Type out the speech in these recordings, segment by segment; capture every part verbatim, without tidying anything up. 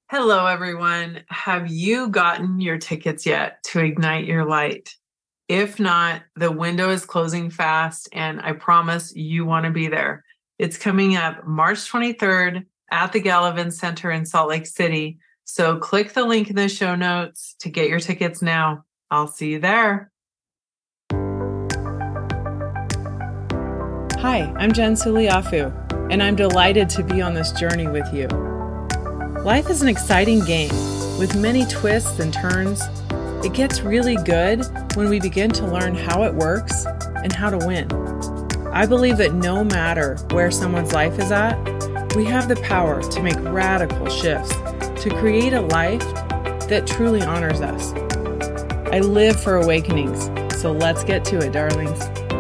Hello, everyone. Have you gotten your tickets yet to Ignite Your Light? If not, the window is closing fast, and I promise you want to be there. It's coming up March twenty-third at the Gallivan Center in Salt Lake City. So click the link in the show notes to get your tickets now. I'll see you there. Hi, I'm Jen Suliafu, and I'm delighted to be on this journey with you. Life is an exciting game with many twists and turns. It gets really good when we begin to learn how it works and how to win. I believe that no matter where someone's life is at, we have the power to make radical shifts to create a life that truly honors us. I live for awakenings, so let's get to it, darlings.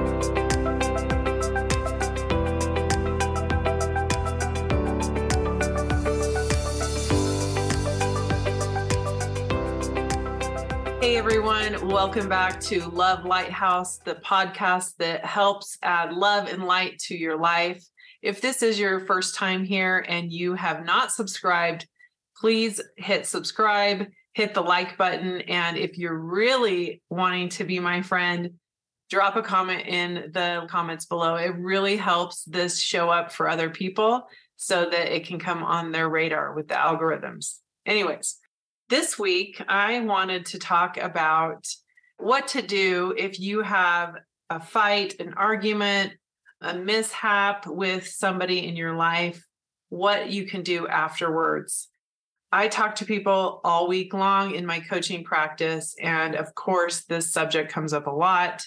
Hey everyone, welcome back to Love Lighthouse, the podcast that helps add love and light to your life. If this is your first time here and you have not subscribed, please hit subscribe, hit the like button, and if you're really wanting to be my friend, drop a comment in the comments below. It really helps this show up for other people so that it can come on their radar with the algorithms. Anyways. This week, I wanted to talk about what to do if you have a fight, an argument, a mishap with somebody in your life, what you can do afterwards. I talk to people all week long in my coaching practice, and of course, this subject comes up a lot,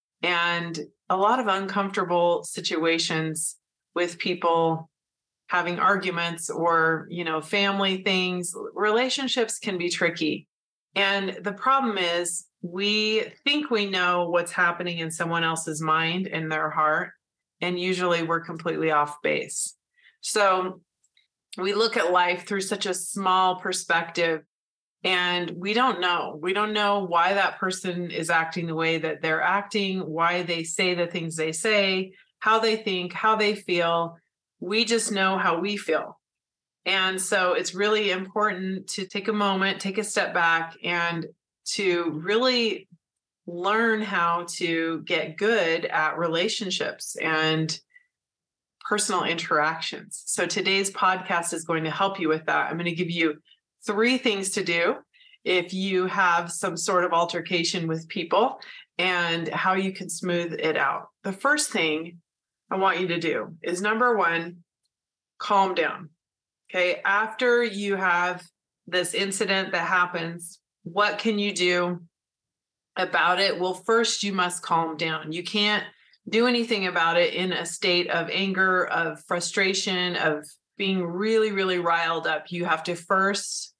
and a lot of uncomfortable situations with people having arguments or, you know, family things. Relationships can be tricky. And the problem is we think we know what's happening in someone else's mind and their heart, and usually we're completely off base. So we look at life through such a small perspective, and we don't know. We don't know why that person is acting the way that they're acting, why they say the things they say, how they think, how they feel. We just know how we feel. And so it's really important to take a moment, take a step back, and to really learn how to get good at relationships and personal interactions. So today's podcast is going to help you with that. I'm going to give you three things to do if you have some sort of altercation with people and how you can smooth it out. The first thing I want you to do is, number one, calm down. Okay. After you have this incident that happens, what can you do about it? Well, first you must calm down. You can't do anything about it in a state of anger, of frustration, of being really, really riled up. You have to first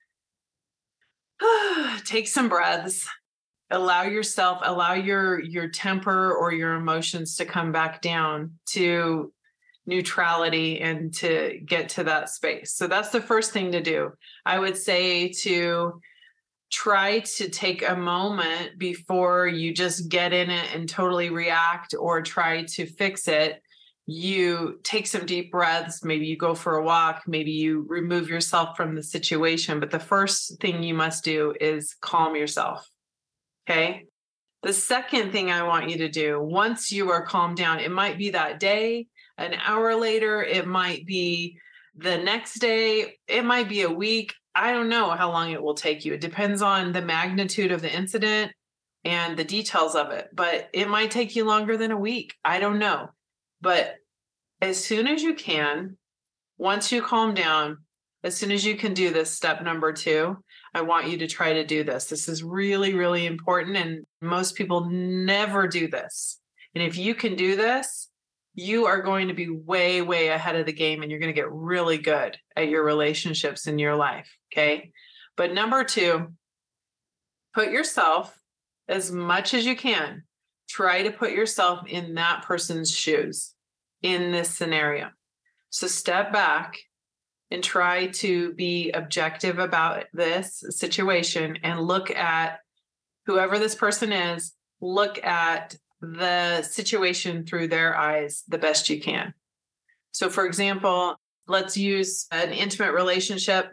take some breaths. Allow yourself, allow your, your temper or your emotions to come back down to neutrality and to get to that space. So that's the first thing to do. I would say to try to take a moment before you just get in it and totally react or try to fix it. You take some deep breaths. Maybe you go for a walk. Maybe you remove yourself from the situation. But the first thing you must do is calm yourself. Okay. The second thing I want you to do, once you are calmed down, it might be that day, an hour later, it might be the next day, it might be a week. I don't know how long it will take you. It depends on the magnitude of the incident and the details of it, but it might take you longer than a week. I don't know. But as soon as you can, once you calm down, as soon as you can do this step number two, I want you to try to do this. This is really, really important. And most people never do this. And if you can do this, you are going to be way, way ahead of the game, and you're going to get really good at your relationships in your life. Okay. But number two, put yourself, as much as you can, try to put yourself in that person's shoes in this scenario. So step back and try to be objective about this situation and look at whoever this person is, look at the situation through their eyes the best you can. So for example, let's use an intimate relationship.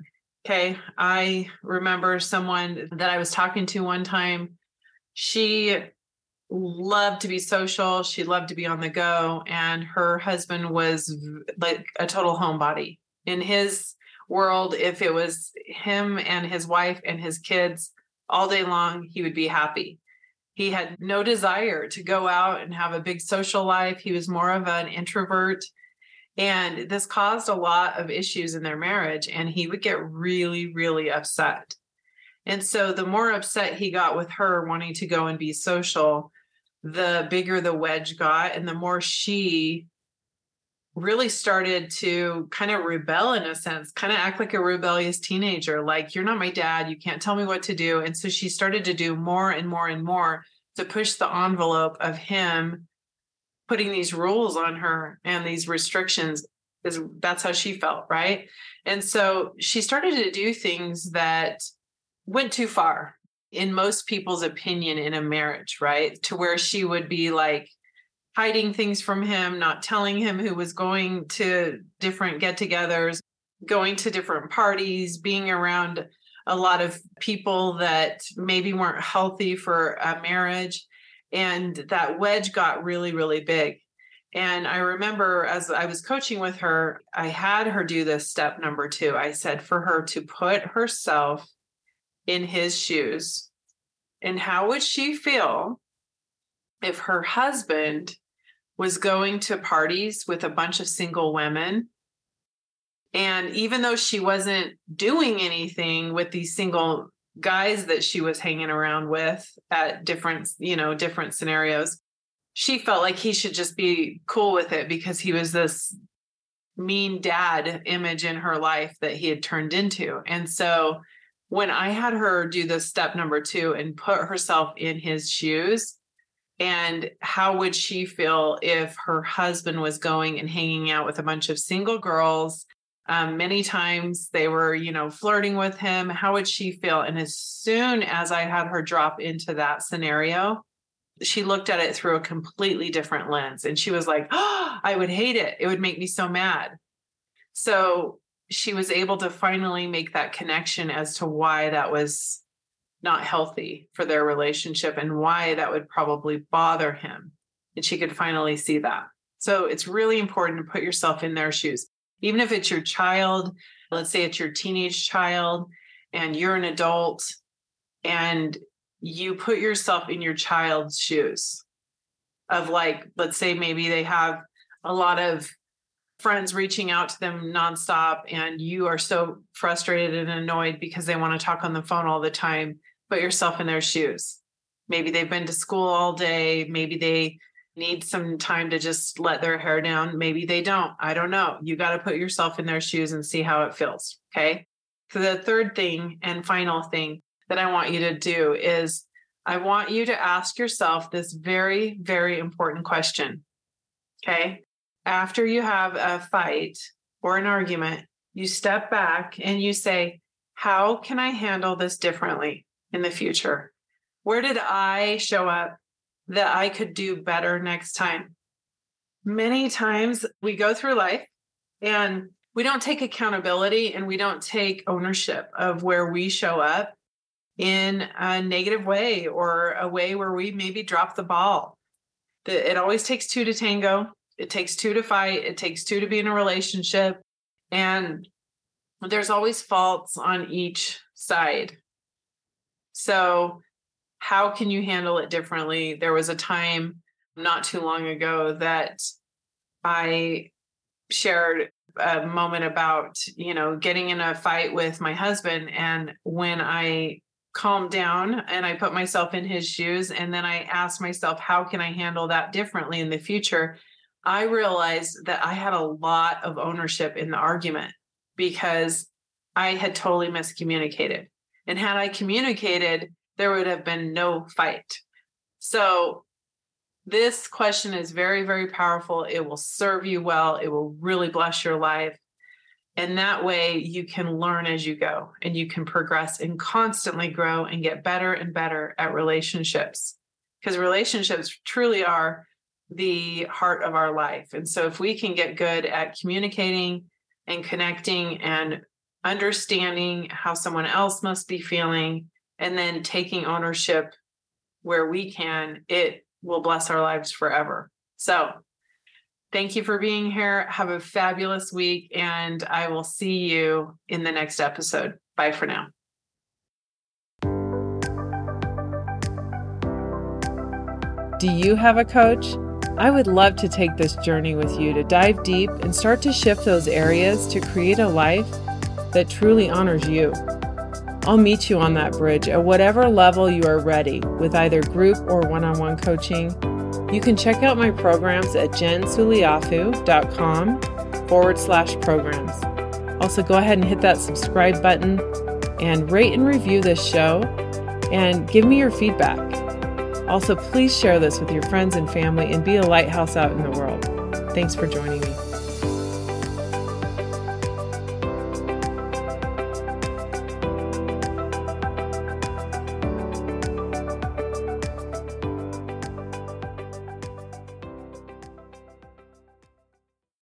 Okay. I remember someone that I was talking to one time. She loved to be social. She loved to be on the go. And her husband was v- like a total homebody. In his world, if it was him and his wife and his kids all day long, he would be happy. He had no desire to go out and have a big social life. He was more of an introvert. And this caused a lot of issues in their marriage. And he would get really, really upset. And so the more upset he got with her wanting to go and be social, the bigger the wedge got. And the more she really started to kind of rebel in a sense, kind of act like a rebellious teenager, like, you're not my dad, you can't tell me what to do. And so she started to do more and more and more to push the envelope of him putting these rules on her and these restrictions. Is that's how she felt, right? And so she started to do things that went too far in most people's opinion in a marriage, right? To where she would be like hiding things from him, not telling him who was going to different get-togethers, going to different parties, being around a lot of people that maybe weren't healthy for a marriage. And that wedge got really, really big. And I remember as I was coaching with her, I had her do this step number two. I said for her to put herself in his shoes. And how would she feel if her husband was going to parties with a bunch of single women? And even though she wasn't doing anything with these single guys that she was hanging around with at different, you know, different scenarios, she felt like he should just be cool with it because he was this mean dad image in her life that he had turned into. And so when I had her do this step number two and put herself in his shoes, and how would she feel if her husband was going and hanging out with a bunch of single girls? Um, many times they were, you know, flirting with him. How would she feel? And as soon as I had her drop into that scenario, she looked at it through a completely different lens. And she was like, oh, I would hate it. It would make me so mad. So she was able to finally make that connection as to why that was not healthy for their relationship and why that would probably bother him. And she could finally see that. So it's really important to put yourself in their shoes. Even if it's your child, let's say it's your teenage child and you're an adult and you put yourself in your child's shoes of like, let's say maybe they have a lot of friends reaching out to them nonstop and you are so frustrated and annoyed because they want to talk on the phone all the time. Put yourself in their shoes. Maybe they've been to school all day. Maybe they need some time to just let their hair down. Maybe they don't. I don't know. You got to put yourself in their shoes and see how it feels. Okay. So the third thing and final thing that I want you to do is I want you to ask yourself this very, very important question. Okay. After you have a fight or an argument, you step back and you say, how can I handle this differently in the future? Where did I show up that I could do better next time? Many times we go through life and we don't take accountability and we don't take ownership of where we show up in a negative way or a way where we maybe drop the ball. It always takes two to tango. It takes two to fight. It takes two to be in a relationship. And there's always faults on each side. So how can you handle it differently? There was a time not too long ago that I shared a moment about, you know, getting in a fight with my husband. And when I calmed down and I put myself in his shoes, and then I asked myself, how can I handle that differently in the future? I realized that I had a lot of ownership in the argument because I had totally miscommunicated. And had I communicated, there would have been no fight. So this question is very, very powerful. It will serve you well. It will really bless your life. And that way you can learn as you go and you can progress and constantly grow and get better and better at relationships, because relationships truly are the heart of our life. And so if we can get good at communicating and connecting and understanding how someone else must be feeling, and then taking ownership where we can, it will bless our lives forever. So thank you for being here. Have a fabulous week, and I will see you in the next episode. Bye for now. Do you have a coach? I would love to take this journey with you to dive deep and start to shift those areas to create a life that truly honors you. I'll meet you on that bridge at whatever level you are ready with either group or one-on-one coaching. You can check out my programs at jensuliafu.com forward slash programs. Also, go ahead and hit that subscribe button and rate and review this show and give me your feedback. Also, please share this with your friends and family and be a lighthouse out in the world. Thanks for joining me.